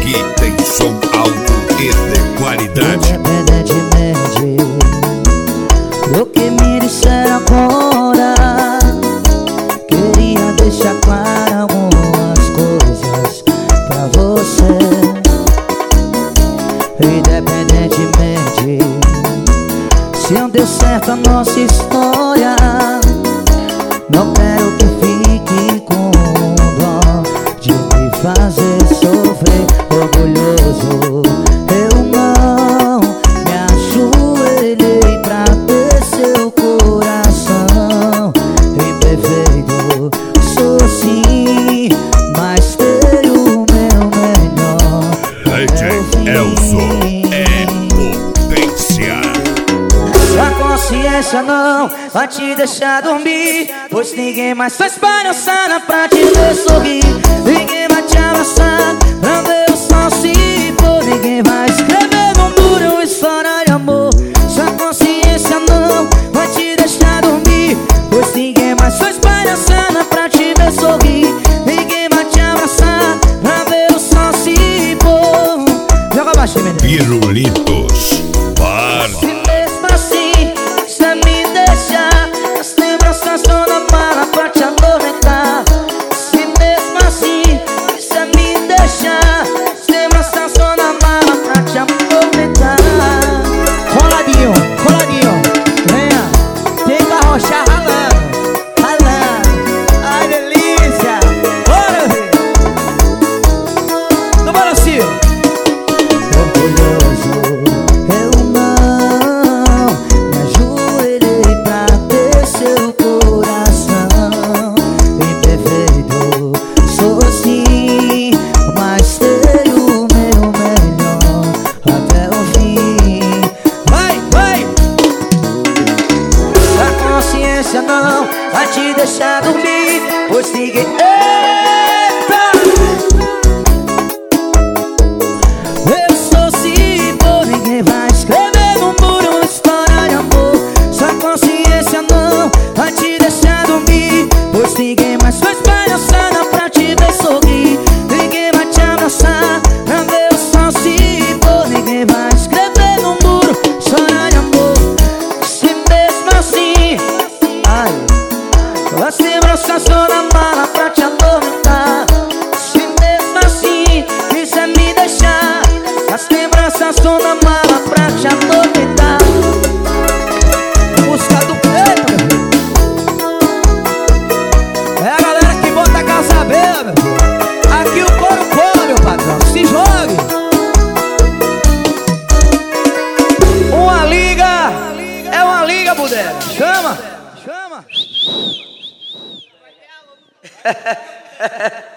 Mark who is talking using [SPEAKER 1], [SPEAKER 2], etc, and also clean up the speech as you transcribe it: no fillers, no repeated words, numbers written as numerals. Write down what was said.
[SPEAKER 1] Aqui tem som alto e de qualidade.
[SPEAKER 2] Independentemente do que me disseram agora, queria deixar claro algumas coisas pra você. Independentemente se não deu certo a nossa história, não quero que fique com dó de me fazer sofrer. Orgulhoso, eu não me ajoelhei pra ter seu coração. Imperfeito, sou sim, mas tenho o meu melhor.
[SPEAKER 1] DJ Elzo é potência.
[SPEAKER 2] A consciência não vai te deixar dormir, pois ninguém mais faz palhaçada pra te ver sorrir. Ninguém vai te abraçar pra ver o sol se pôr. Ninguém vai escrever no muro uma história de amor. Sua consciência não vai te deixar dormir, pois ninguém mais faz palhaçada pra te ver sorrir. Ninguém vai te abraçar pra ver o sol se pôr. Joga baixo, menino.
[SPEAKER 1] Pirulitos Bar.
[SPEAKER 2] Se mesmo assim você me deixar, as lembranças estão na mala pra te atormentar. Se mesmo assim você me deixar, as lembranças estão na mala pra te atormentar. Coladinho, coladinho, venha, tem que arrochar ralando, ralando. Ai, delícia. Bora, filho. No balancio. Orgulhoso, eu não me ajoelhei pra ter seu coração. Imperfeito, sou sim, mas tenho o meu melhor até o fim. Vai, vai! A consciência não vai te deixar dormir, pois ninguém... Eita! Eu sou sim, pô, ninguém vai escrever no muro uma história de amor. Sua consciência não vai te deixar dormir, pois ninguém mais faz palhaçada pra te ver sorrir. Ninguém vai te abraçar pra ver o sol se pôr. Ninguém vai escrever no muro história de amor. Se mesmo assim, ai, as lembranças estão na mala pra te atormentar. Se mesmo assim quiser me deixar, as lembranças estão na mala pra te atormentar. Música do preto, meu filho. É a galera que bota a casa beira, meu filho. Aqui o couro cola, meu patrão. Se jogue. Uma liga é uma liga, Budé. Chama. Chama.